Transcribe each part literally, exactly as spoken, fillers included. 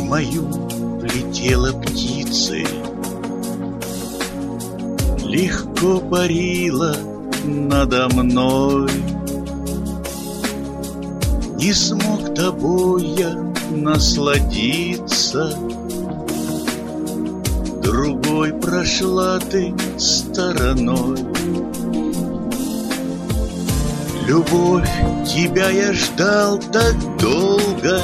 мою летела птицей, легко парила надо мной. Не смог тобой я насладиться, другой прошла ты стороной. Любовь, тебя я ждал так долго,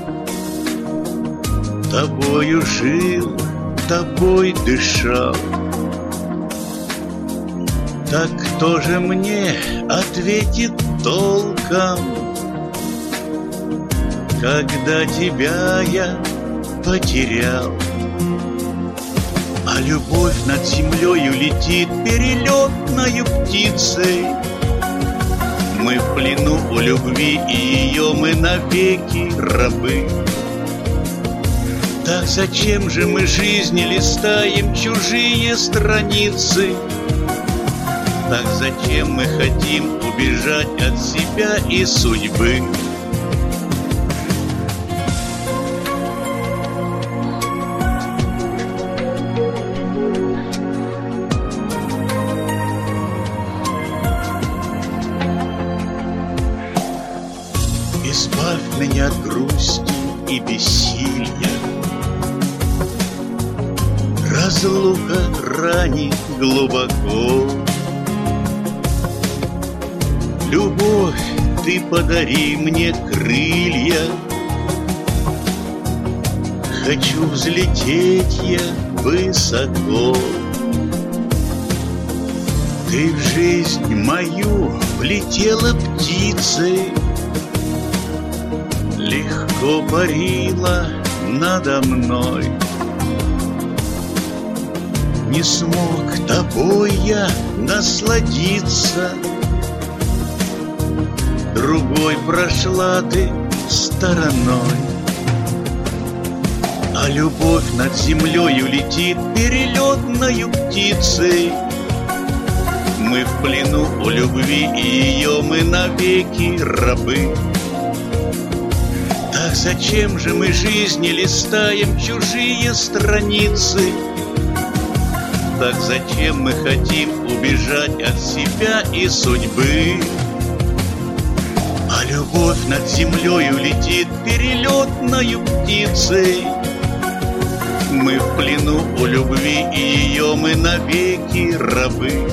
тобою жил, тобой дышал. Так кто же мне ответит толком, когда тебя я потерял? А любовь над землею летит перелетною птицей. Мы в плену у любви, и ее мы навеки рабы. Так зачем же мы жизни листаем чужие страницы? Так зачем мы хотим убежать от себя и судьбы? Избавь меня от грусти и бессилия, разлука ранит глубоко. Любовь, ты подари мне крылья, хочу взлететь я высоко. Ты в жизнь мою влетела птицей, легко парила надо мной. Не смог тобой я насладиться, другой прошла ты стороной. А любовь над землею летит перелетною птицей. Мы в плену у любви, и ее мы навеки рабы. Так зачем же мы жизни листаем чужие страницы? Так зачем мы хотим убежать от себя и судьбы? А любовь над землею летит перелетною птицей. Мы в плену у любви, и ее мы навеки рабы.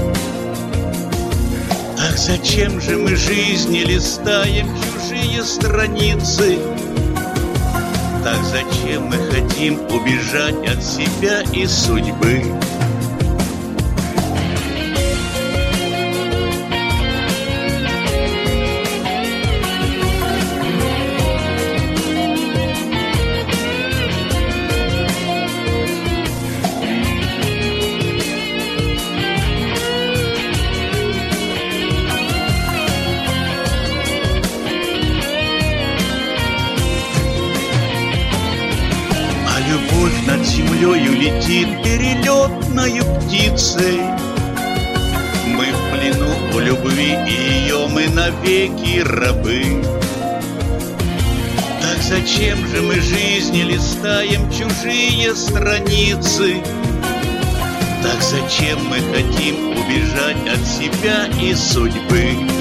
Так зачем же мы жизни листаем чужие страницы? Так зачем мы хотим убежать от себя и судьбы? Любовь над землею летит перелетною птицей. Мы в плену у любви, и ее мы навеки рабы. Так зачем же мы жизни листаем чужие страницы? Так зачем мы хотим убежать от себя и судьбы?